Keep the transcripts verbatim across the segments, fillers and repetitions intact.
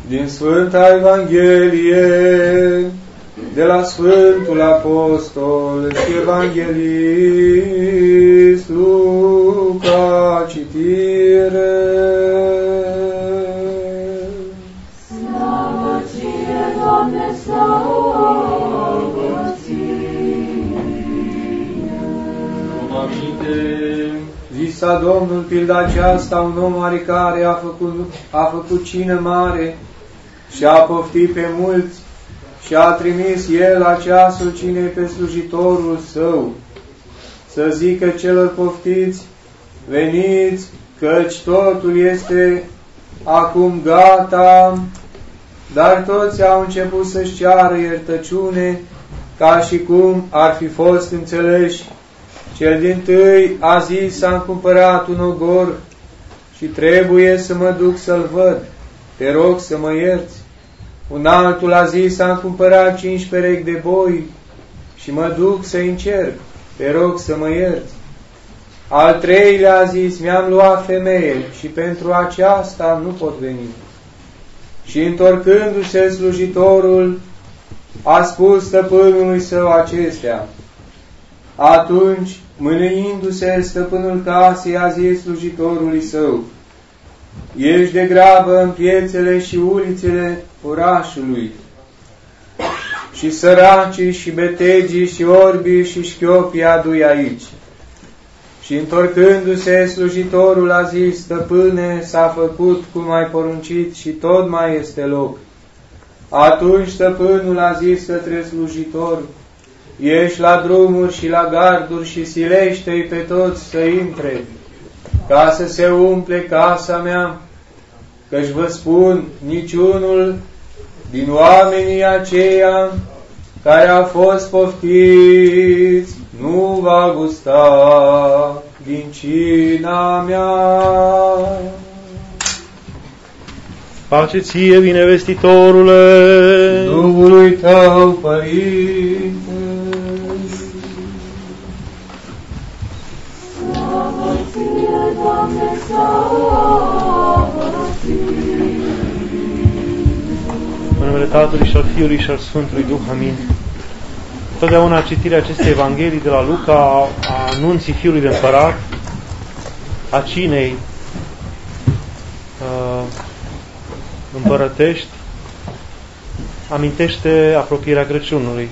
Din Sfânta Evanghelie, de la Sfântul Apostol și Evanghelist Luca, citire. Slavă ție, Doamne, slavă ție! Zisa Domnul pilda aceasta, un om oarecare a făcut, a făcut cină mare și a poftit pe mulți și a trimis el la ceasul cinei pe slujitorul său, să zică celor poftiți, veniți, căci totul este acum gata, dar toți au început să-și ceară iertăciune, ca și cum ar fi fost înțeleși. Cel dintâi a zis, am cumpărat un ogor și trebuie să mă duc să-l văd, te rog să mă ierți. Un altul a zis, am cumpărat cinci perechi de boi și mă duc să încerc, te rog să mă ierți. Al treilea a zis, mi-am luat femeie și pentru aceasta nu pot veni. Și întorcându-se slujitorul, a spus stăpânului său acestea. Atunci, mânuindu-se, stăpânul casei a zis slujitorului său, ieși de grabă în piețele și ulițele orașului, și săracii și betegii și orbii și șchiopii adu-i aici. Și întorcându-se, slujitorul a zis, stăpâne, s-a făcut cum ai poruncit și tot mai este loc. Atunci stăpânul a zis către slujitor, ieși la drumuri și la garduri și silește-i pe toți să intre, ca să se umple casa mea, căci vă spun, niciunul din oamenii aceia care au fost poftiți nu va gusta din cina mea. Pace ție, binevestitorule, Duhului tău, Părinte. Slavă ție, Doamne, slavă ție! În numele Tatălui și al Fiului și al Sfântului Duh, amin. Totdeauna citirea acestei Evanghelii de la Luca, a anunții Fiului de Împărat, a cinei uh, împărătești, amintește apropierea Crăciunului.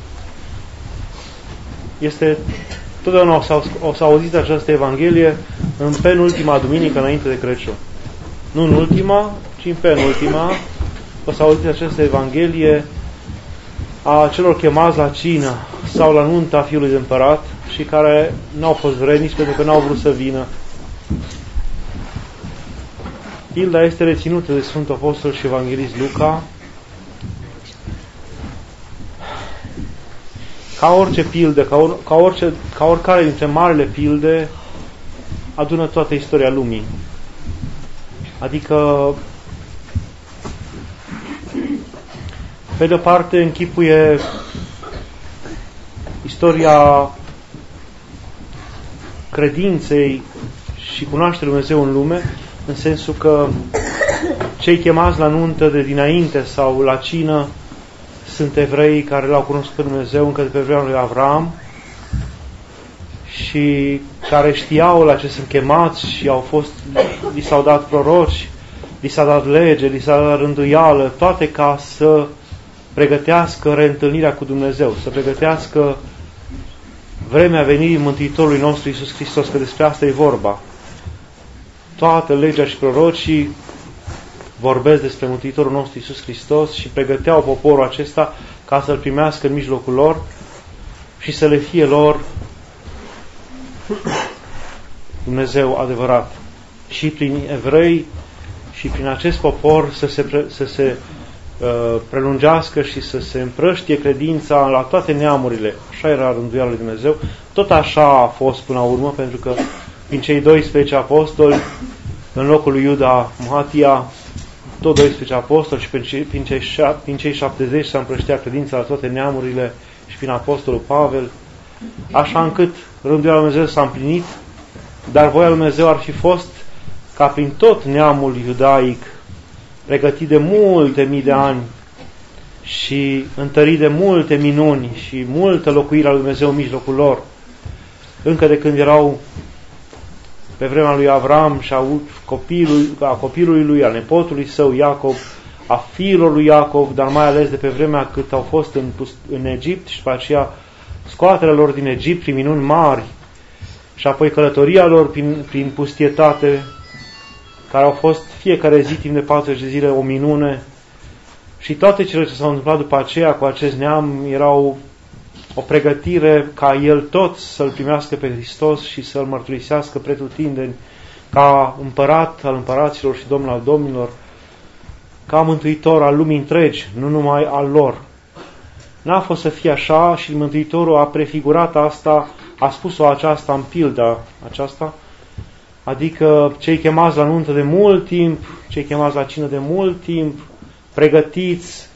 Este, totdeauna o să, o să auziți această Evanghelie în penultima duminică înainte de Crăciun. Nu în ultima, ci în penultima, o să auziți această Evanghelie a celor chemați la cină sau la nunta Fiului de Împărat și care n-au fost vrednici pentru că n-au vrut să vină. Pilda este reținută de Sfântul Apostol și Evanghelist Luca. Ca orice pildă, ca, or, ca, orice, ca oricare dintre marile pilde, adună toată istoria lumii. Adică, pe de-o parte, închipuie istoria credinței și cunoașterii Lui Dumnezeu în lume, în sensul că cei chemați la nuntă de dinainte sau la cină sunt evrei care l-au cunoscut pe Dumnezeu încă de pe vremea lui Avram și care știau la ce sunt chemați și au fost, li s-au dat proroci, li s-a dat lege, li s-a dat rânduială, toate ca să pregătească reîntâlnirea cu Dumnezeu, să pregătească vremea venirii Mântuitorului nostru Iisus Hristos, că despre asta e vorba. Toată legea și prorocii vorbesc despre Mântuitorul nostru Iisus Hristos și pregăteau poporul acesta ca să-L primească în mijlocul lor și să le fie lor Dumnezeu adevărat. Și prin evrei și prin acest popor să se, pre, să se uh, prelungească și să se împrăștie credința la toate neamurile. Așa era rânduiala lui Dumnezeu. Tot așa a fost până la urmă, pentru că prin cei doisprezece apostoli, în locul lui Iuda Mahatia, tot doisprezece apostoli și prin cei, prin cei, prin cei șaptezeci s-a împrăștea credința la toate neamurile și prin apostolul Pavel, așa încât rânduiala lui Dumnezeu s-a împlinit, dar voia lui Dumnezeu ar fi fost ca prin tot neamul iudaic pregătit de multe mii de ani și întărit de multe minuni și multă locuire a lui Dumnezeu în mijlocul lor, încă de când erau pe vremea lui Avram și a copilului, a copilului lui, a nepotului său Iacov, a fiilor lui Iacov, dar mai ales de pe vremea cât au fost în, în Egipt și după aceea scoaterea lor din Egipt prin minuni mari și apoi călătoria lor prin, prin pustietate, care au fost fiecare zi timp de patruzeci de zile o minune, și toate cele ce s-au întâmplat după aceea cu acest neam erau o pregătire ca el tot să-L primească pe Hristos și să-L mărturisească pretutindeni ca împărat al împăraților și domn al domnilor, ca mântuitor al lumii întregi, nu numai al lor. N-a fost să fie așa și Mântuitorul a prefigurat asta, a spus-o aceasta în pilda aceasta, adică cei chemați la nuntă de mult timp, cei chemați la cină de mult timp, pregătiți,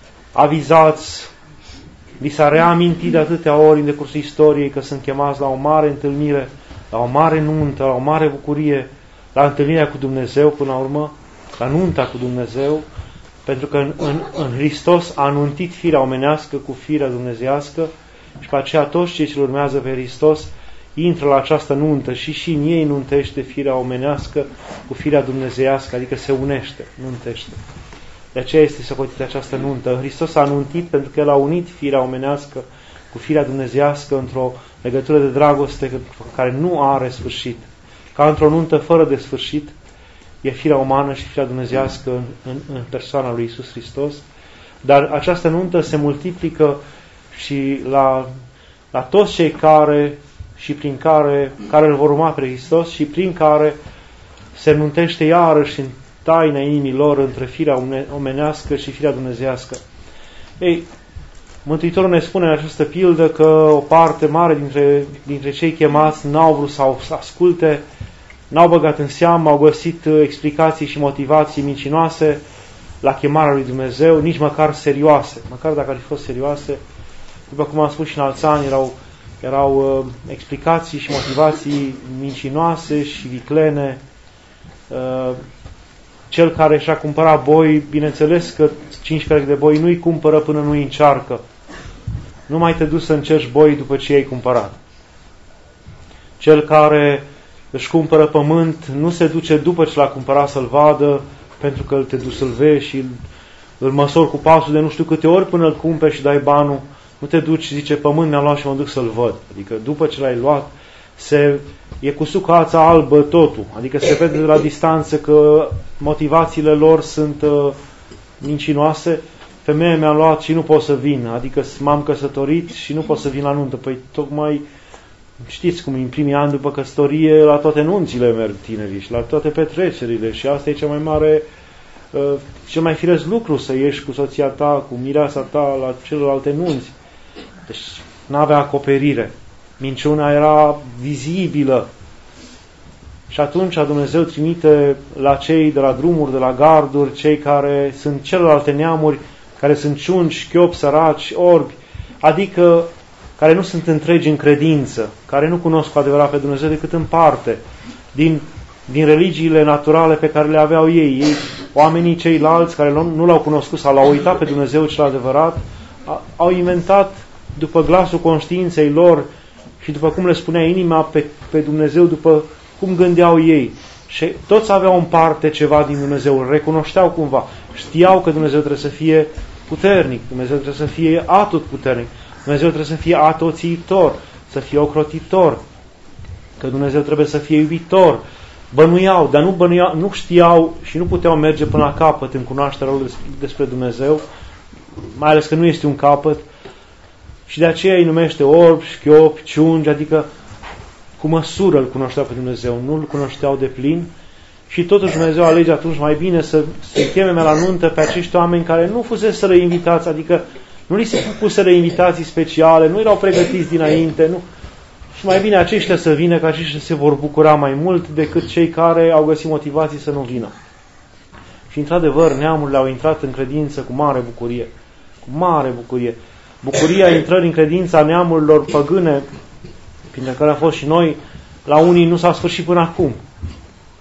avizați, li s-a reamintit de atâtea ori în decursul istoriei că sunt chemați la o mare întâlnire, la o mare nuntă, la o mare bucurie, la întâlnirea cu Dumnezeu până la urmă, la nunta cu Dumnezeu, pentru că în, în, în Hristos a anuntit firea omenească cu firea dumnezeiască și pe aceea toți cei ce urmează pe Hristos intră la această nuntă și și în ei nuntește firea omenească cu firea dumnezeiască, adică se unește, nuntește. De aceea este socotită această nuntă. În Hristos a anuntit pentru că El a unit firea omenească cu firea dumnezeiască într-o legătură de dragoste care nu are sfârșit. Ca într-o nuntă fără de sfârșit, e firea umană și firea dumnezeiască în, în, în persoana lui Iisus Hristos. Dar această nuntă se multiplică și la, la toți cei care și prin care, care îl vor urma pe Hristos și prin care se nuntește iarăși în taina inimii lor între firea omenească și firea dumnezeiască. Ei, Mântuitorul ne spune în această pildă că o parte mare dintre, dintre cei chemați n-au vrut să asculte, n-au băgat în seamă, au găsit explicații și motivații mincinoase la chemarea lui Dumnezeu, nici măcar serioase. Măcar dacă ar fi fost serioase, după cum am spus și în alți ani, erau, erau uh, explicații și motivații mincinoase și viclene. Uh, cel care și-a cumpărat boi, bineînțeles că cinci perechi de boi nu-i cumpără până nu-i încearcă. Nu mai te duci să încerci boi după ce i-ai cumpărat. Cel care își cumpără pământ nu se duce după ce l-a cumpărat să-l vadă, pentru că te duci să-l vezi și îl, îl măsori cu pasul de nu știu câte ori până îl cumperi și dai banul. Nu te duci și zice, pământ mi-am luat și mă duc să-l văd. Adică după ce l-ai luat, se, e cu sucața albă totul. Adică se vede de la distanță că motivațiile lor sunt uh, mincinoase. Femeia mi-a luat și nu pot să vin. Adică m-am căsătorit și nu pot să vin la nuntă. Păi tocmai știți cum în primii ani după căsătorie la toate nunțile merg tinerii și la toate petrecerile și asta e cea mai mare, uh, cel mai firesc lucru, să ieși cu soția ta, cu mireasa ta la celelalte nunți. Deci n-avea acoperire. Minciuna era vizibilă. Și atunci Dumnezeu trimite la cei de la drumuri, de la garduri, cei care sunt celelalte neamuri, care sunt ciungi, șchiopi, săraci, orbi, adică care nu sunt întregi în credință, care nu cunosc cu adevărat pe Dumnezeu decât în parte, din, din religiile naturale pe care le aveau ei. ei oamenii ceilalți care nu l-au cunoscut sau l-au uitat pe Dumnezeu cel adevărat, au inventat după glasul conștiinței lor și după cum le spunea inima pe, pe Dumnezeu, după cum gândeau ei. Și toți aveau în parte ceva din Dumnezeu, îl recunoșteau cumva, știau că Dumnezeu trebuie să fie puternic, Dumnezeu trebuie să fie atotputernic, Dumnezeu trebuie să fie atoțiitor, să fie ocrotitor, că Dumnezeu trebuie să fie iubitor. Bănuiau, dar nu, bănuiau, nu știau și nu puteau merge până la capăt în cunoașterea lor despre Dumnezeu, mai ales că nu este un capăt, și de aceea îi numește orbi, șchiopi, ciungi, adică cu măsură îl cunoșteau pe Dumnezeu, nu îl cunoșteau de plin. Și totuși Dumnezeu alege atunci mai bine să se cheme la nuntă pe acești oameni care nu fuseseră invitați, adică nu li se puseră invitații speciale, nu erau pregătiți dinainte, nu. Și mai bine aceștia să vină, că aceștia se vor bucura mai mult decât cei care au găsit motivații să nu vină. Și într-adevăr, neamurile au intrat în credință cu mare bucurie, cu mare bucurie. Bucuria intrării în credința neamurilor păgâne, printre care am fost și noi, la unii nu s-a sfârșit până acum.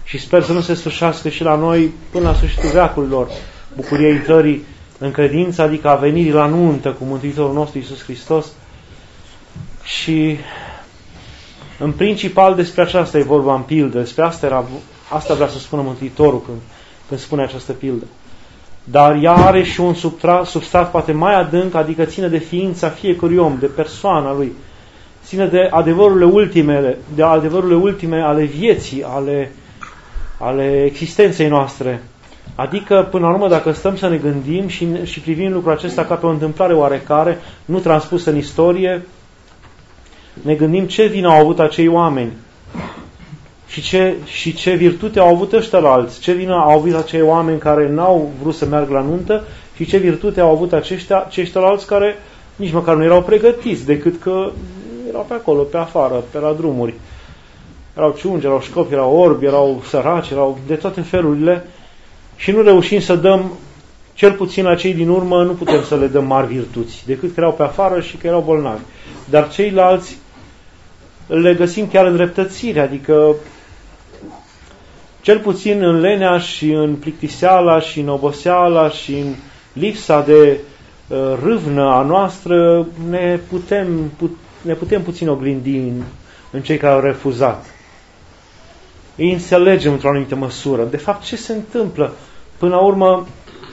și sper să nu se sfârșească și la noi până la sfârșitul veacurilor bucuria intrării în credință, adică a venirii la nuntă cu Mântuitorul nostru Iisus Hristos. Și în principal despre aceasta e vorba în pildă, despre asta, era, asta vrea să spună Mântuitorul când, când spune această pildă. Dar ea are și un substrat, substrat poate mai adânc, adică ține de ființa fiecărui om, de persoana lui, ține de adevărurile ultimele, de adevărurile ultime ale vieții, ale, ale existenței noastre. Adică, până la urmă, dacă stăm să ne gândim și, și privim lucrul acesta ca pe o întâmplare oarecare, nu transpusă în istorie, ne gândim ce vină au avut acei oameni și ce, și ce virtute au avut ăștialalți, ce vină au avut acei oameni care n-au vrut să meargă la nuntă și ce virtute au avut aceștia, aceștialalți care nici măcar nu erau pregătiți, decât că erau pe acolo, pe afară, pe la drumuri. Erau ciungi, erau școpi, erau orbi, erau săraci, erau de toate felurile și nu reușim să dăm, cel puțin la cei din urmă, nu putem să le dăm mari virtuți, decât că erau pe afară și că erau bolnavi. Dar ceilalți le găsim chiar în dreptățire, adică cel puțin în lenea și în plictiseala și în oboseala și în lipsa de uh, râvnă a noastră ne putem, put, ne putem puțin oglindi în, în cei care au refuzat. Îi înțelegem într-o anumită măsură. De fapt, ce se întâmplă? Până la urmă,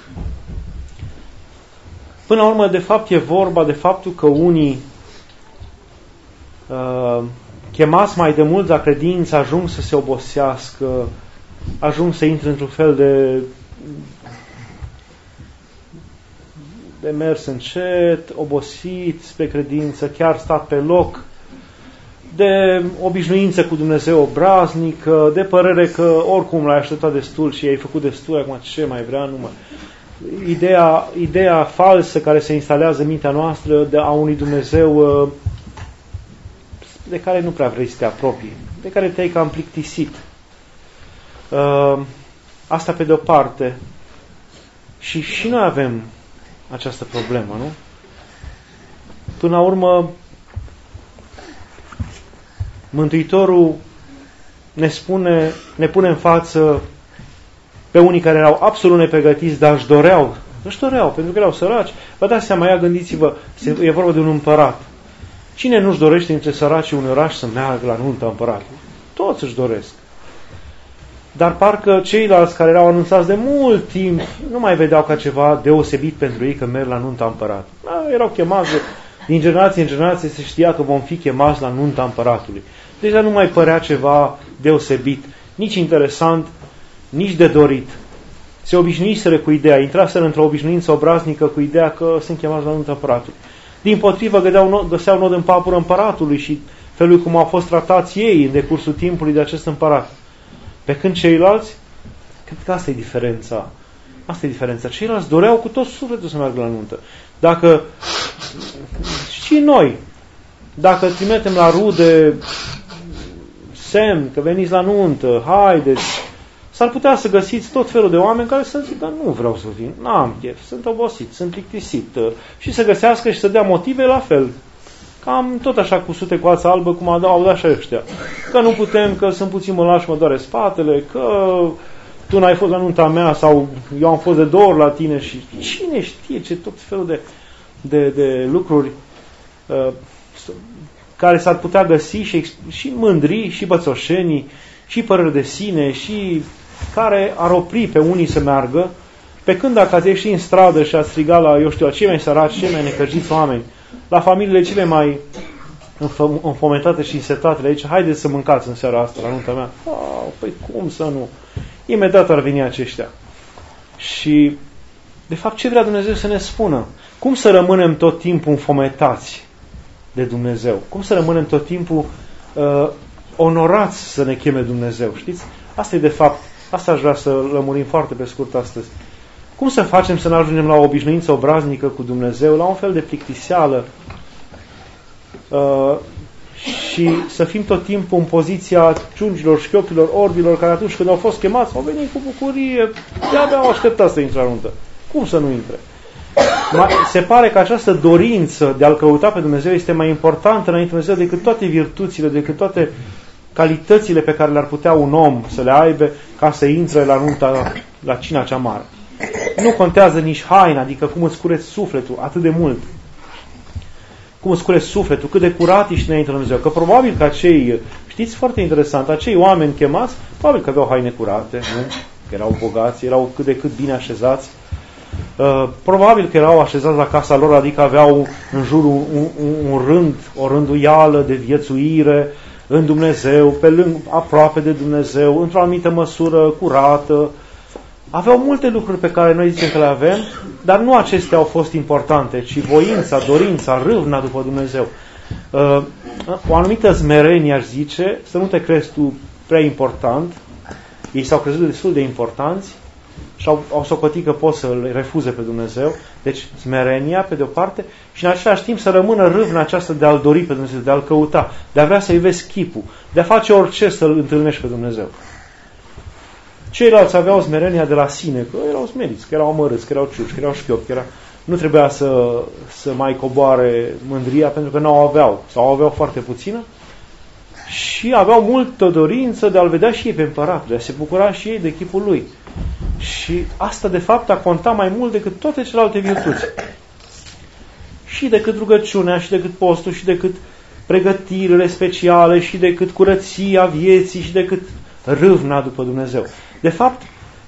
până la urmă, de fapt, e vorba de faptul că unii uh, chemați mai de mult la credință ajung să se obosească, ajung să intre într-un fel de de mers încet, obosit spre credință, chiar stat pe loc, de obișnuință cu Dumnezeu obraznică, de părere că oricum l-ai așteptat destul și ai făcut destul, acum ce mai vrea, nu mai... Ideea, ideea falsă care se instalează în mintea noastră de a unui Dumnezeu de care nu prea vrei să te apropii, de care te-ai cam plictisit. Asta pe de-o parte. Și și noi avem această problemă, nu? Până la urmă, Mântuitorul ne spune, ne pune în față pe unii care erau absolut nepregătiți, dar își doreau, își doreau, pentru că erau săraci. Vă dați seama, ia gândiți-vă, e vorba de un împărat. Cine nu-și dorește între săracii unui oraș să meargă la nunta împăratului? Toți își doresc. Dar parcă ceilalți care erau anunțați de mult timp nu mai vedeau ca ceva deosebit pentru ei că merg la nunta împăratului. Da, erau chemați, din generație în generație se știa că vom fi chemați la nunta împăratului. Deja nu mai părea ceva deosebit, nici interesant, nici de dorit. Se obișnuiseră cu ideea, intraseră într-o obișnuință obraznică cu ideea că sunt chemați la nunta împăratului. Din potrivă găseau, găseau nod în papură împăratului și felul cum au fost tratați ei în decursul timpului de acest împărat. Pe când ceilalți, cred că asta e diferența. Asta e diferența. Ceilalți doreau cu tot sufletul să meargă la nuntă. Dacă și noi, dacă trimitem la rude semn că veniți la nuntă, haideți, s-ar putea să găsiți tot felul de oameni care să zică, nu vreau să vin, n-am chef, sunt obosit, sunt plictisit. Și să găsească și să dea motive la fel. Cam tot așa cu sute coață albă, cum au dat și ăștia. Că nu putem, că sunt puțin mălași, mă doare spatele, că tu n-ai fost la nunta mea sau eu am fost de două ori la tine și cine știe ce tot felul de, de, de lucruri uh, care s-ar putea găsi și, și mândrii, și bățoșenii, și păreri de sine, și care ar opri pe unii să meargă, pe când dacă ați ieși în stradă și ați striga la, eu știu, cei mai săraci, cei mai necăjiți oameni, la familiile cele mai înfometate și însetate aici, haideți să mâncați în seara asta la nunta mea. Oh, păi cum să nu? Imediat ar veni aceștia. Și, de fapt, ce vrea Dumnezeu să ne spună? Cum să rămânem tot timpul înfometați de Dumnezeu? Cum să rămânem tot timpul uh, onorați să ne cheme Dumnezeu? Știți? Asta e, de fapt, asta aș vrea să lămurim foarte pe scurt astăzi. Cum să facem să ne ajungem la o obișnuință obraznică cu Dumnezeu, la un fel de plictiseală uh, și să fim tot timpul în poziția ciungilor, șchiopilor, orbilor, care atunci când au fost chemați, au venit cu bucurie, de-abia au așteptat să intre la nuntă. Cum să nu intre? Se pare că această dorință de a-L căuta pe Dumnezeu este mai importantă înainte de Dumnezeu decât toate virtuțile, decât toate calitățile pe care le-ar putea un om să le aibă ca să intre la nunta, la cina cea mare. Nu contează nici haina, adică cum îți cureți sufletul atât de mult. Cum îți cureți sufletul, cât de curat ești înainte de Dumnezeu. Că probabil că acei, știți, foarte interesant, acei oameni chemați, probabil că aveau haine curate, nu? Că erau bogați, erau cât de cât bine așezați. Uh, probabil că erau așezați la casa lor, adică aveau în jur un, un, un rând, o rânduială de viețuire în Dumnezeu, pe lângă, aproape de Dumnezeu, într-o anumită măsură curată. Aveau multe lucruri pe care noi zicem că le avem, dar nu acestea au fost importante, ci voința, dorința, râvna după Dumnezeu. Uh, o anumită smerenie, aș zice, să nu te crezi tu prea important. Ei s-au crezut destul de importanți și au, au socotit că pot să-L refuze pe Dumnezeu. Deci smerenia, pe de o parte, și în același timp să rămână râvna aceasta de a-L dori pe Dumnezeu, de a-L căuta, de a vrea să-i vezi chipul, de a face orice să-L întâlnești pe Dumnezeu. Ceilalți aveau smerenia de la sine, că erau smeriți, că erau amărâți, că erau ciuci, că erau șchiopi, că era... nu trebuia să, să mai coboare mândria pentru că nu o aveau, sau o aveau foarte puțină, și aveau multă dorință de a-L vedea și ei pe împărat, de a se bucura și ei de chipul Lui. Și asta, de fapt, a contat mai mult decât toate celelalte virtuți. Și decât rugăciunea, și decât postul, și decât pregătirile speciale, și decât curăția vieții, și decât râvna după Dumnezeu. De fapt,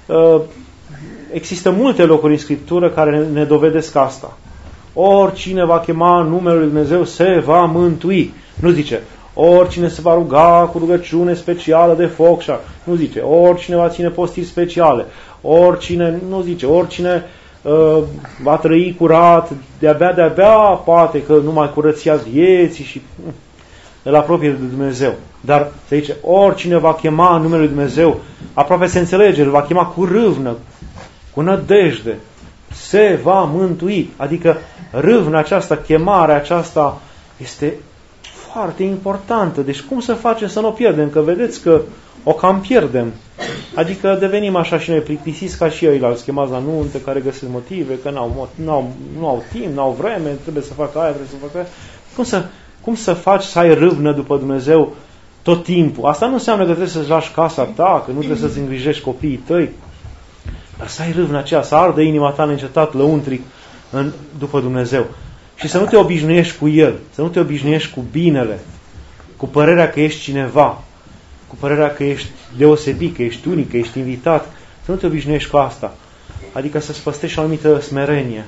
există multe locuri în Scriptură care ne dovedesc asta. Oricine va chema numele Lui Dumnezeu se va mântui. Nu zice, oricine se va ruga cu rugăciune specială de foc, și nu zice, oricine va ține postiri speciale, oricine, nu zice, oricine uh, va trăi curat, de-abia, de-abia, poate că numai curăția vieții și uh, îl apropie de Dumnezeu. Dar se zice, oricine va chema numele Lui Dumnezeu, aproape se înțelege, îl va chema cu râvnă, cu nădejde, se va mântui. Adică râvna aceasta, chemarea aceasta este foarte importantă. Deci cum să facem să nu o pierdem? Că vedeți că o cam pierdem. Adică devenim așa și noi plictisiți ca și ei alți chemați la nuntă, care găsesc motive, că n-au, n-au, nu au timp, n-au vreme, trebuie să facă aia, trebuie să facă aia. Cum să, cum să faci să ai râvnă după Dumnezeu tot timpul? Asta nu înseamnă că trebuie să-ți lași casa ta, că nu trebuie să-ți îngrijești copiii tăi. Dar să ai râvnă aceea, să ardă inima ta neîncetat lăuntric în, după Dumnezeu. Și să nu te obișnuiești cu El, să nu te obișnuiești cu binele, cu părerea că ești cineva, cu părerea că ești deosebit, că ești unic, că ești invitat. Să nu te obișnuiești cu asta. Adică să-ți păstrești o anumită smerenie.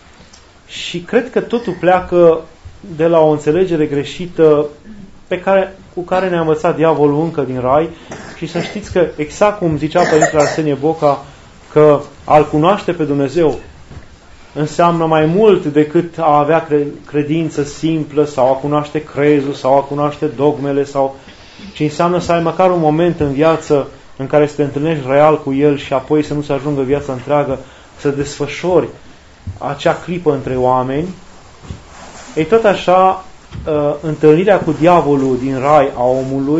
Și cred că totul pleacă de la o înțelegere greșită pe care, cu care ne-a învățat diavolul încă din rai. Și să știți că, exact cum zicea Părintele Arsenie Boca, că a-L cunoaște pe Dumnezeu înseamnă mai mult decât a avea credință simplă sau a cunoaște crezul sau a cunoaște dogmele, sau, ci înseamnă să ai măcar un moment în viață în care să te întâlnești real cu El și apoi să nu se ajungă viața întreagă, să desfășori acea clipă între oameni. Ei, tot așa, întâlnirea cu diavolul din rai a omului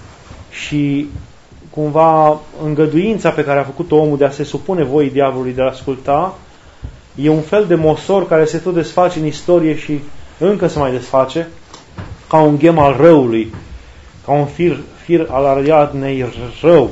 și cumva îngăduința pe care a făcut-o omul de a se supune voii diavolului, de a asculta, e un fel de mosor care se tot desface în istorie și încă se mai desface, ca un ghem al răului, ca un fir, fir al Ariadnei rău,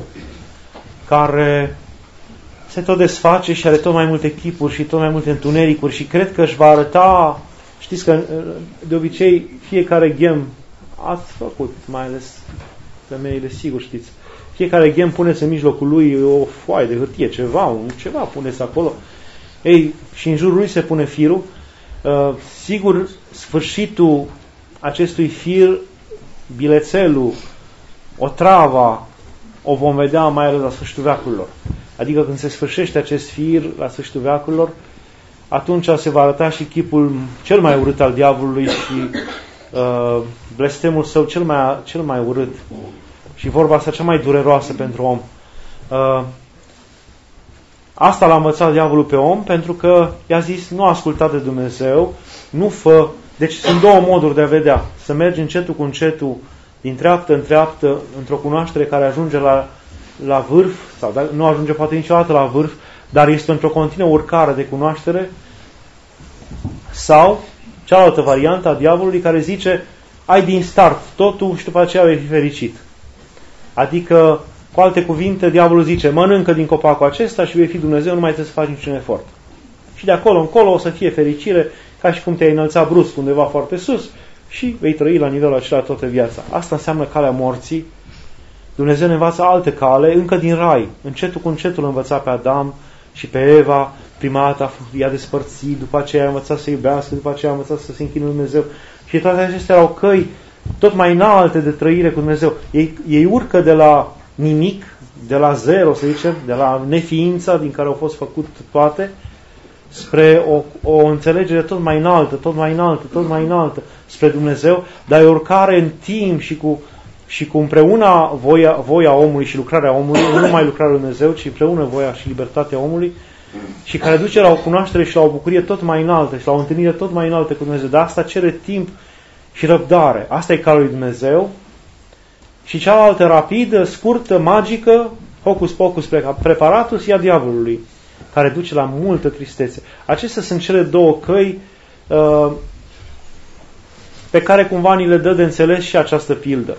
care se tot desface și are tot mai multe chipuri și tot mai multe întunericuri și cred că își va arăta, știți că de obicei fiecare ghem, ați făcut, mai ales femeile, sigur știți, fiecare ghem puneți în mijlocul lui o foaie de hârtie, ceva, un, ceva puneți acolo. Ei, și în jurul lui se pune firul. Uh, sigur, sfârșitul acestui fir, bilețelul, otrava, o vom vedea mai ales la sfârșitul veacurilor. Adică când se sfârșește acest fir la sfârșitul veacurilor, atunci se va arăta și chipul cel mai urât al diavolului și uh, blestemul său cel mai, cel mai urât. Și vorba asta cea mai dureroasă pentru om. Uh, Asta l-a învățat diavolul pe om, pentru că i-a zis, nu asculta de Dumnezeu, nu fă... Deci sunt două moduri de a vedea. Să mergi încetul cu încetul, din treaptă în treaptă, într-o cunoaștere care ajunge la, la vârf, sau nu ajunge poate niciodată la vârf, dar este într-o continuă urcare de cunoaștere, sau cealaltă variantă a diavolului care zice, ai din start totul și după aceea vei fi fericit. Adică, cu alte cuvinte, diavolul zice, mănâncă din copacul acesta și vei fi Dumnezeu, nu mai trebuie să faci niciun efort. Și de acolo încolo o să fie fericire, ca și cum te-ai înălțat brusc undeva foarte sus și vei trăi la nivelul acela toată viața. Asta înseamnă calea morții. Dumnezeu ne învață alte cale, încă din rai. Încetul cu încetul învăța pe Adam și pe Eva. Prima dată i-a despărțit, după aceea a învățat să iubească, după aceea a învățat să se închine lui Dumnezeu. Și toate acestea erau căi tot mai înalte de trăire cu Dumnezeu. Ei, ei urcă de la nimic, de la zero, să zicem, de la neființa din care au fost făcut toate, spre o, o înțelegere tot mai înaltă, tot mai înaltă, tot mai înaltă spre Dumnezeu, dar e o urcare în timp și cu, și cu împreună voia, voia omului și lucrarea omului, nu numai lucrarea lui Dumnezeu, ci împreună voia și libertatea omului, și care duce la o cunoaștere și la o bucurie tot mai înaltă și la o întâlnire tot mai înaltă cu Dumnezeu. Dar asta cere timp și răbdare. Asta e calea lui Dumnezeu. Și cealaltă rapidă, scurtă, magică, hocus pocus preparatus, e a diavolului, care duce la multă tristețe. Acestea sunt cele două căi uh, pe care cumva ni le dă de înțeles și această pildă.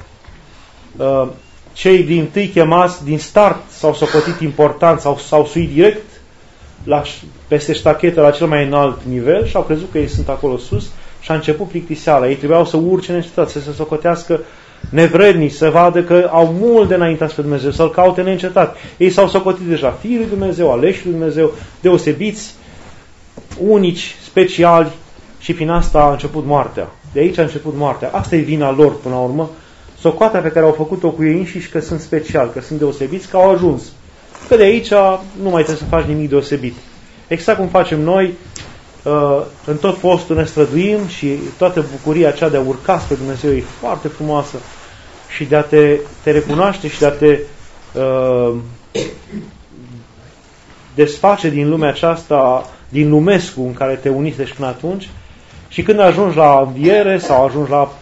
Uh, cei din tâi chemați din start s-au socotit important, s-au, s-au suit direct la, peste ștachetă la cel mai înalt nivel și au crezut că ei sunt acolo sus și a început plictiseala. Ei trebuiau să urce neîncetat, să se socotească nevrednici, să vadă că au mult de înaintat spre Dumnezeu, să-L caute neîncetat. Ei s-au socotit deja fiii lui Dumnezeu, aleși lui Dumnezeu, deosebiți, unici, speciali, și prin asta a început moartea. De aici a început moartea. Asta e vina lor până la urmă. Socoata pe care au făcut-o cu ei înșiși, că sunt speciali, că sunt deosebiți, că au ajuns. Că de aici nu mai trebuie să faci nimic deosebit. Exact cum facem noi, în tot postul ne străduim și toată bucuria aceea de a urca spre Dumnezeu e foarte frumoasă și de a te, te recunoaște și de a te uh, desface din lumea aceasta, din lumescul în care te unisești până atunci, și când ajungi la înviere sau ajungi la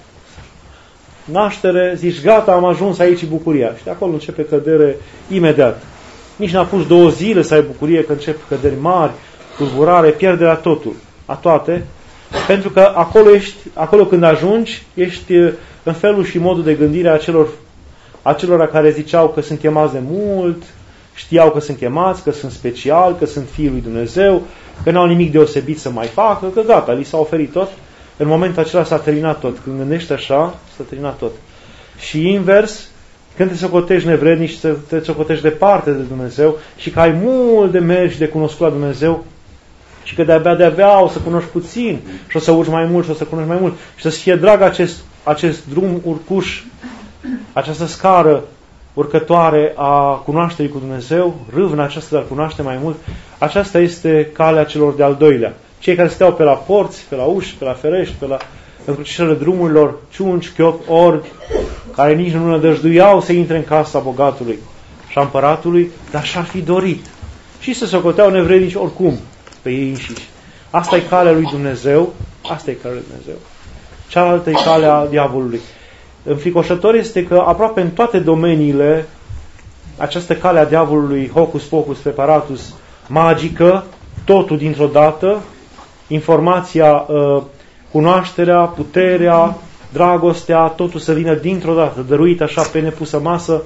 naștere, zici, gata, am ajuns aici bucuria. Și de acolo începe cădere imediat. Nici n-a pus două zile să ai bucurie, că încep căderi mari, tulburare, pierderea totul, a toate, pentru că acolo, ești, acolo când ajungi, ești în felul și modul de gândire a celor, a celor care ziceau că sunt chemați de mult, știau că sunt chemați, că sunt special, că sunt fiii lui Dumnezeu, că n-au nimic deosebit să mai facă, că gata, li s-a oferit tot. În momentul acela s-a terminat tot. Când gândești așa, s-a terminat tot. Și invers, când te socotești nevrednic, te socotești departe de Dumnezeu și că ai mult de mers și de cunoscut la Dumnezeu și că de-abia, de-abia o să cunoști puțin și o să urci mai mult și o să cunoști mai mult și să-ți fie drag acest, acest drum urcuș, această scară urcătoare a cunoașterii cu Dumnezeu, râvna aceasta de a cunoaște mai mult, aceasta este calea celor de-al doilea. Cei care steau pe la porți, pe la uși, pe la ferești, pe la încrucișările drumurilor, ciunci, chiopi, orbi, care nici nu nădăjduiau să intre în casa bogatului și a împăratului, dar și-ar fi dorit. Și se socoteau nevrednici oricum pe ei înșiși. Asta e calea lui Dumnezeu, asta e calea lui Dumnezeu. Cealaltă e calea diavolului. Înfricoșător este că aproape în toate domeniile această cale a diavolului, hocus pocus preparatus, magică, totul dintr-o dată, informația, cunoașterea, puterea, dragostea, totul să vină dintr-o dată, dăruit așa pe nepusă masă,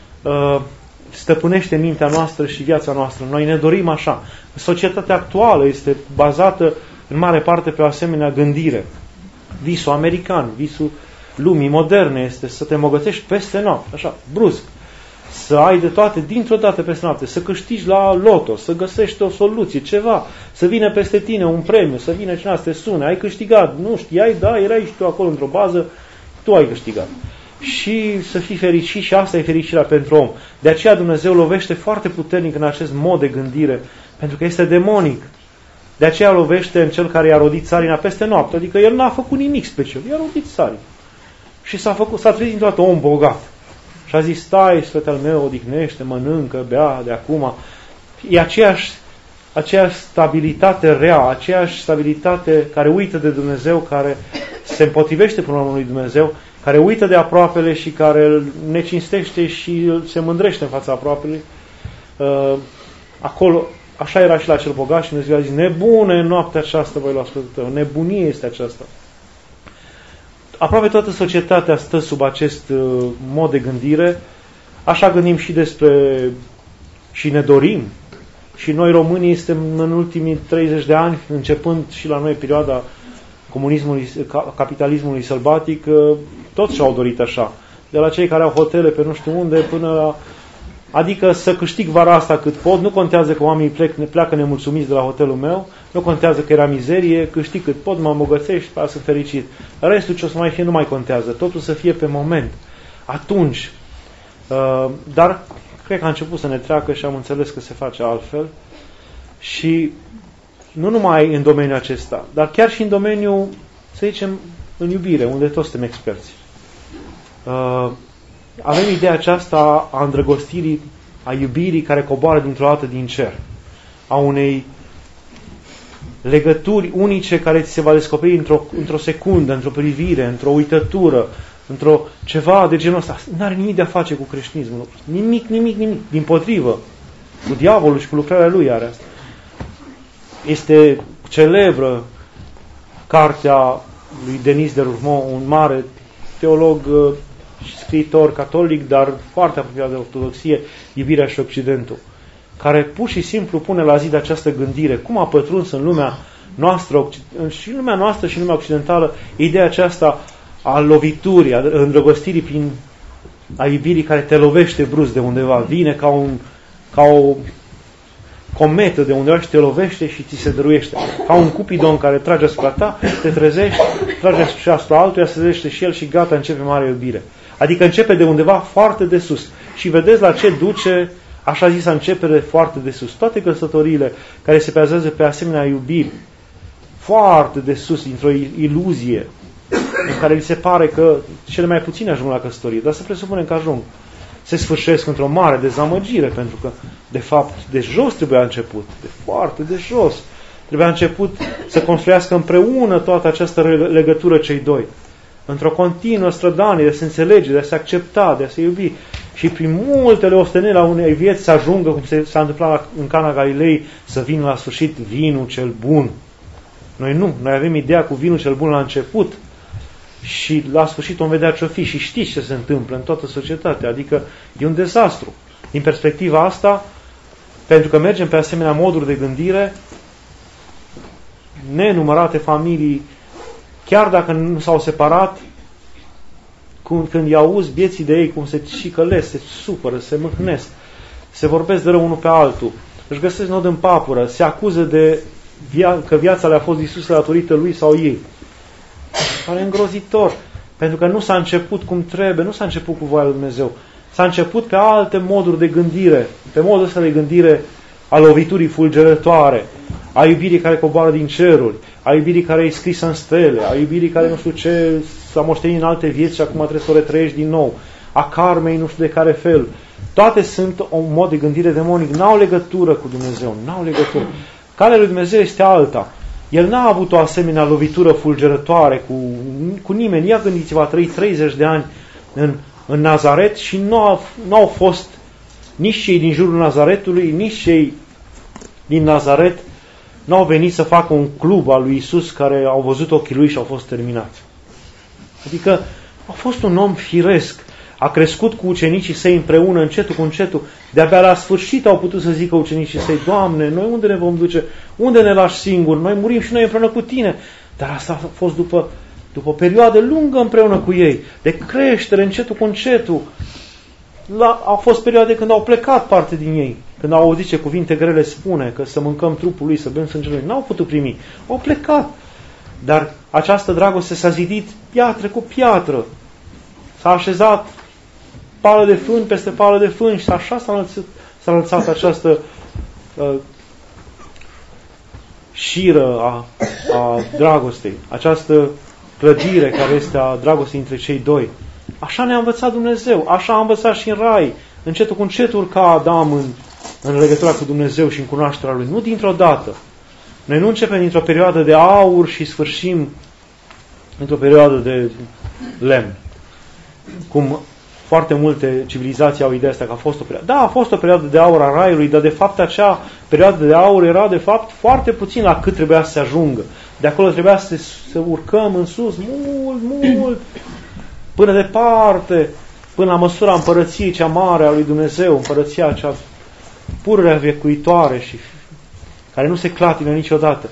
stăpânește mintea noastră și viața noastră. Noi ne dorim așa. Societatea actuală este bazată în mare parte pe o asemenea gândire. Visul american, visul lumii moderne este să te îmbogățești peste noapte, așa, brusc. Să ai de toate dintr-o dată peste noapte, să câștigi la loto, să găsești o soluție, ceva, să vină peste tine un premiu, să vină cineva să te sune, ai câștigat, nu știai, da, erai și tu acolo într-o bază, tu ai câștigat. Și să fii fericit, și asta e fericirea pentru om. De aceea Dumnezeu lovește foarte puternic în acest mod de gândire, pentru că este demonic. De aceea lovește în cel care i-a rodit țarina peste noapte, adică el n-a făcut nimic special, i-a rodit țarina. Și s-a făcut, s-a trezit dintr-o dată om bogat. Și a zis, stai, sfătul meu, odihnește, mănâncă, bea de acum. E aceeași, aceeași stabilitate rea, aceeași stabilitate care uită de Dumnezeu, care se împotrivește până la urmă lui Dumnezeu, care uită de aproapele și care îl necinstește și se mândrește în fața aproapelui. Uh, acolo, așa era și la cel bogat și Dumnezeu a zis, nebune noaptea aceasta voi lua sfătul tău, nebunie este aceasta. Aproape toată societatea stă sub acest uh, mod de gândire Așa gândim și despre, și ne dorim. Și noi românii suntem în ultimii treizeci de ani, începând și la noi perioada comunismului, capitalismului sălbatic, toți și-au dorit așa. De la cei care au hotele pe nu știu unde până la... Adică să câștig vara asta cât pot, nu contează că oamenii plec, ne pleacă nemulțumiți de la hotelul meu, nu contează că era mizerie, câștig cât pot, mă îmbogățesc și sunt fericit. Restul ce o să mai fie nu mai contează, totul să fie pe moment. Atunci, dar cred că a început să ne treacă și am înțeles că se face altfel și nu numai în domeniul acesta, dar chiar și în domeniul, să zicem, în iubire, unde toți suntem experți. Avem ideea aceasta a îndrăgostirii, a iubirii care coboară dintr-o dată din cer, a unei legături unice care ți se va descoperi într-o, într-o secundă, într-o privire, într-o uitătură, într-o ceva de genul ăsta. Nu are nimic de a face cu creștinismul. Nimic, nimic, nimic. Dimpotrivă. Cu diavolul și cu lucrarea lui are asta. Este celebră cartea lui Denis de Rougemont, un mare teolog și scriitor catolic, dar foarte apropiat de ortodoxie, Iubirea și Occidentul, care pur și simplu pune la zi de această gândire, cum a pătruns în lumea noastră, și în lumea noastră și în lumea occidentală, ideea aceasta a loviturii, a îndrăgostirii prin a iubirii care te lovește brusc de undeva, vine ca, un, ca o cometă de undeva și te lovește și ți se dăruiește. Ca un cupidon care trage asupra ta, te trezești, trage și asupra altuia, se trezește și el și gata, începe mare iubire. Adică începe de undeva foarte de sus. Și vedeți la ce duce așa zisa începere foarte de sus. Toate căsătoriile care se bazează pe asemenea iubiri, foarte de sus, dintr-o iluzie, în care li se pare că cele mai puține ajung la căsătorie, dar să presupunem că ajung, se sfârșesc într-o mare dezamăgire, pentru că, de fapt, de jos trebuia început, de foarte de jos. Trebuia început să construiască împreună toată această legătură cei doi. Într-o continuă strădanie de a se înțelege, de a se accepta, de a se iubi. Și prin multele osteneli la unei vieți să ajungă, cum se, s-a întâmplat la, în Cana Galilei, să vină la sfârșit vinul cel bun. Noi nu. Noi avem ideea cu vinul cel bun la început și la sfârșit vom vedea ce-o fi. Și știți ce se întâmplă în toată societatea. Adică e un dezastru. Din perspectiva asta, pentru că mergem pe asemenea moduri de gândire, nenumărate familii, chiar dacă nu s-au separat, când îi auzi vieții de ei, cum se cicălesc, se supără, se mâhnesc, se vorbesc de rău unul pe altul, își găsesc nod în papură, se acuză de via- că viața le-a fost distrusă datorită lui sau ei. Pare îngrozitor, pentru că nu s-a început cum trebuie, nu s-a început cu voia lui Dumnezeu. S-a început pe alte moduri de gândire, pe modul ăsta de gândire a loviturii fulgerătoare, a iubirii care coboară din ceruri, a iubirii care e scrisă în stele, a iubirii care nu știu ce s-a moștenit în alte vieți și acum trebuie să o retrăiești din nou, a karmei nu știu de care fel. Toate sunt un mod de gândire demonic, n-au legătură cu Dumnezeu, n-au legătură. Calea lui Dumnezeu este alta. El n-a avut o asemenea lovitură fulgerătoare cu, cu nimeni. Ia gândiți-vă, a trăit treizeci de ani în, în Nazaret și nu au, nu au fost nici cei din jurul Nazaretului, nici cei din Nazaret n-au venit să facă un club al lui Isus care au văzut ochii lui și au fost terminați. Adică a fost un om firesc, a crescut cu ucenicii săi împreună, încetul cu încetul, de-abia la sfârșit au putut să zică ucenicii săi, Doamne, noi unde ne vom duce? Unde ne lași singuri? Noi murim și noi împreună cu Tine. Dar asta a fost după, după o perioadă lungă împreună cu ei, de creștere, încetul cu încetul. La, au fost perioade când au plecat parte din ei, când au auzit ce cuvinte grele spune, că să mâncăm trupul lui, să bem sângele lui, n-au putut primi, au plecat. Dar această dragoste s-a zidit piatră cu piatră, s-a așezat pală de fân peste pală de fân și așa s-a înălțat, s-a înălțat această uh, șiră a, a dragostei, această clădire care este a dragostei între cei doi. Așa ne-a învățat Dumnezeu, așa a învățat și în Rai, încetul cu încetul ca Adam în, în legătura cu Dumnezeu și în cunoașterea Lui, nu dintr-o dată. Noi nu începem dintr-o perioadă de aur și sfârșim într-o perioadă de lemn. Cum foarte multe civilizații au ideea asta că a fost o perioadă. Da, a fost o perioadă de aur a Raiului, dar de fapt acea perioadă de aur era de fapt foarte puțin la cât trebuia să se ajungă. De acolo trebuia să, să urcăm în sus mult, mult, până departe, până la măsura împărăției cea mare a lui Dumnezeu, împărăția cea pururea vecuitoare și care nu se clatină niciodată.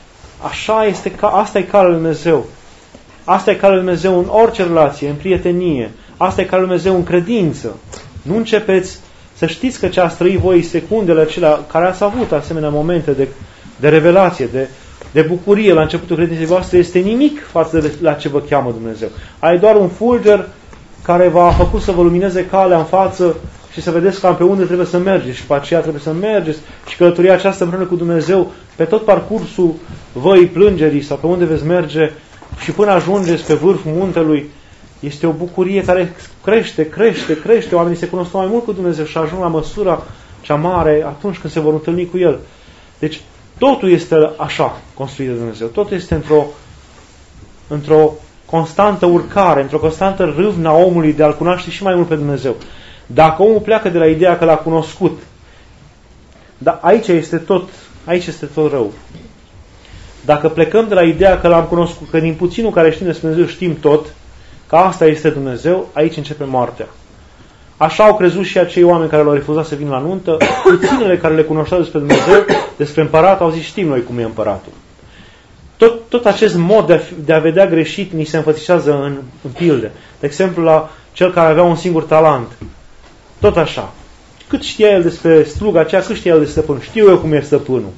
Așa este, asta e calea lui Dumnezeu. Asta e calea lui Dumnezeu în orice relație, în prietenie. Asta e calea lui Dumnezeu în credință. Nu începeți să știți că ce ați trăit voi secundele acelea care ați avut asemenea momente de, de revelație, de, de bucurie la începutul credinței voastre, este nimic față de la ce vă cheamă Dumnezeu. Ai doar un fulger care v-a făcut să vă lumineze calea în față și să vedeți cam pe unde trebuie să mergeți și pe aceea trebuie să mergeți și călătoria aceasta împreună cu Dumnezeu pe tot parcursul văii plângerii sau pe unde veți merge și până ajungeți pe vârful muntelui, este o bucurie care crește, crește, crește. Oamenii se cunosc mai mult cu Dumnezeu și ajung la măsura cea mare atunci când se vor întâlni cu El. Deci totul este așa construit de Dumnezeu. Totul este într-o într-o constantă urcare, într-o constantă râvnă a omului de a-L cunoaște și mai mult pe Dumnezeu. Dacă omul pleacă de la ideea că L-a cunoscut, dar aici este tot, aici este tot rău. Dacă plecăm de la ideea că L-am cunoscut, că din puținul care știm despre Dumnezeu știm tot, că asta este Dumnezeu, aici începe moartea. Așa au crezut și acei oameni care l-au refuzat să vină la nuntă, puținele care le cunoșteau despre Dumnezeu, despre împărat, au zis, știm noi cum e împăratul. Tot, tot acest mod de a, de a vedea greșit ni se înfățișează în, în pilde. De exemplu, la cel care avea un singur talent. Tot așa. Cât știa el despre sluga aceea, cât știa el despre stăpân. Știu eu cum e stăpânul.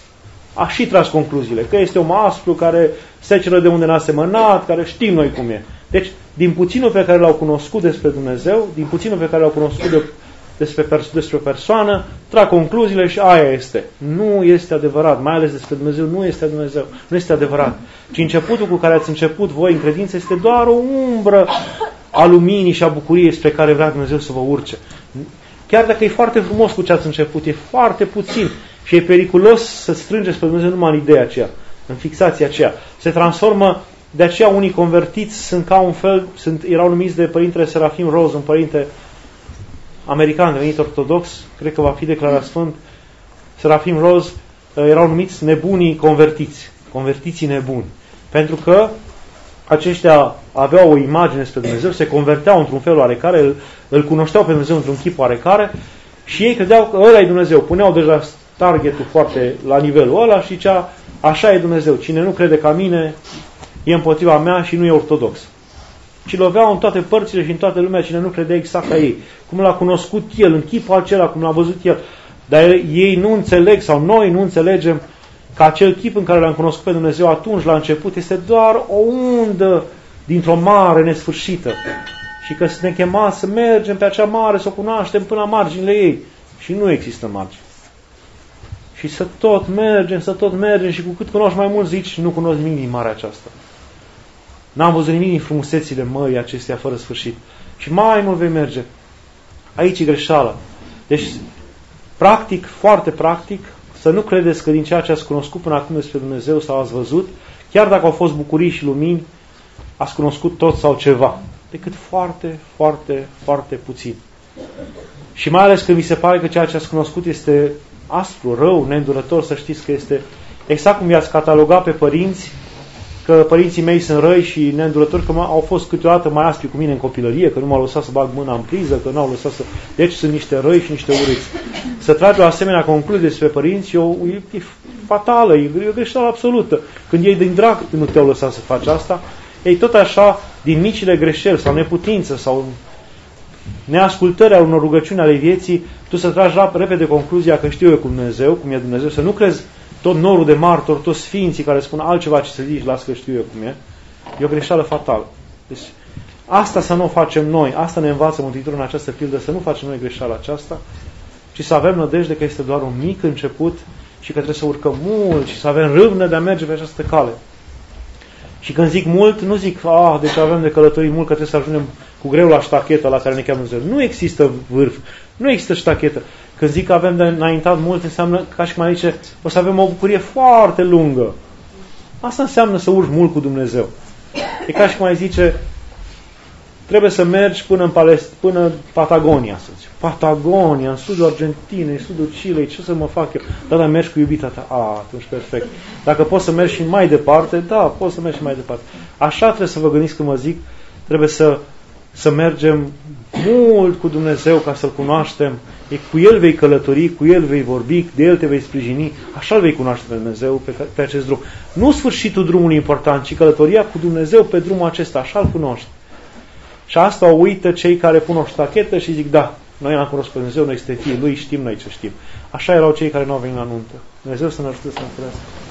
A și tras concluziile. Că este om aspru, care seceră de unde n-a semănat, care știm noi cum e. Deci, din puținul pe care l-au cunoscut despre Dumnezeu, din puținul pe care l-au cunoscut de, despre, pers- despre o persoană, trag concluziile și aia este. Nu este adevărat. Mai ales despre Dumnezeu nu este Dumnezeu. Nu este adevărat. Ci începutul cu care ați început voi în credință este doar o umbră a luminii și a bucuriei spre care vrea Dumnezeu să vă urce. Chiar dacă e foarte frumos cu ce ați început, e foarte puțin și e periculos să strângeți pe Dumnezeu numai în ideea aceea, în fixația aceea. Se transformă, de aceea unii convertiți sunt ca un fel, sunt, erau numiți de Părintele Serafim Rose, un părinte american devenit ortodox, cred că va fi declarat sfânt, Serafim Rose, erau numiți nebunii convertiți, convertiții nebuni. Pentru că aceștia aveau o imagine despre Dumnezeu, se converteau într-un fel oarecare, îl, îl cunoșteau pe Dumnezeu într-un chip oarecare și ei credeau că ăla e Dumnezeu. Puneau deja targetul foarte la nivelul ăla și zicea, așa e Dumnezeu. Cine nu crede ca mine e împotriva mea și nu e ortodox. Și loveau în toate părțile și în toată lumea cine nu credea exact ca ei. Cum l-a cunoscut el, în chipul acela, cum l-a văzut el. Dar ei nu înțeleg sau noi nu înțelegem că acel chip în care l-am cunoscut pe Dumnezeu atunci, la început, este doar o undă dintr-o mare nesfârșită. Și că ne chema să mergem pe acea mare, să o cunoaștem până la marginile ei. Și nu există margini. Și să tot mergem, să tot mergem și cu cât cunoști mai mult zici, nu cunosc nimic din marea aceasta. N-am văzut nimic din frumusețile mării acestea fără sfârșit. Și mai mult vei merge. Aici e greșeala. Deci, practic, foarte practic, să nu credeți că din ceea ce ați cunoscut până acum despre Dumnezeu sau ați văzut, chiar dacă au fost bucurii și lumini, ați cunoscut tot sau ceva. Decât foarte, foarte, foarte puțin. Și mai ales când vi se pare că ceea ce ați cunoscut este aspru, rău, neîndurător, să știți că este exact cum i-ați catalogat pe părinți, că părinții mei sunt răi și neîndurători, că au fost câteodată mai aspri cu mine în copilărie, că nu m-au lăsat să bag mâna în priză, că nu au lăsat să... Deci sunt niște răi și niște urâți. Să tragi o asemenea concluzie despre părinți e, o, e fatală, e o greșeală absolută. Când ei din drag nu te-au lăsat să faci asta, ei tot așa, din micile greșeli sau neputință sau neascultarea unor rugăciuni ale vieții, tu să tragi repede concluzia că știu eu cum Dumnezeu, cum e Dumnezeu, să nu crezi tot norul de martori, toți sfinții care spun altceva ce să zici, las că știu eu cum e. E o greșeală fatală. Deci, asta să nu o facem noi, asta ne învață Mântuitorul în această pildă, să nu facem noi greșeala aceasta, ci să avem nădejde că este doar un mic început și că trebuie să urcăm mult și să avem râvnă de a merge pe această cale. Și când zic mult, nu zic, ah, deci avem de călătorii mult că trebuie să ajungem cu greu la ștachetă la care ne cheamă Dumnezeu. Nu există vârf, nu există ștachetă. Când zic că avem de înaintat mult, înseamnă, ca și cum mai zice, o să avem o bucurie foarte lungă. Asta înseamnă să urci mult cu Dumnezeu. E ca și cum mai zice, trebuie să mergi până în Palest- până în Patagonia, să zic. Patagonia, în sudul Argentinei, în sudul Chilei, ce să mă fac eu? Da, dar mergi cu iubita ta. A, atunci perfect. Dacă poți să mergi și mai departe, da, poți să mergi și mai departe. Așa trebuie să vă gândiți când mă zic, trebuie să, să mergem mult cu Dumnezeu ca să-L cunoaștem. E cu El vei călători, cu El vei vorbi, de El te vei sprijini. Așa-L vei cunoaște pe Dumnezeu pe, pe acest drum. Nu sfârșitul drumului important, ci călătoria cu Dumnezeu pe drumul acesta. Așa-L cunoști. Și asta o uită cei care pun o ștachetă și zic, da, noi l-am cunoscut pe Dumnezeu, noi suntem fiii Lui, știm noi ce știm. Așa erau cei care nu au venit la nuntă. Dumnezeu să ne ajute să ne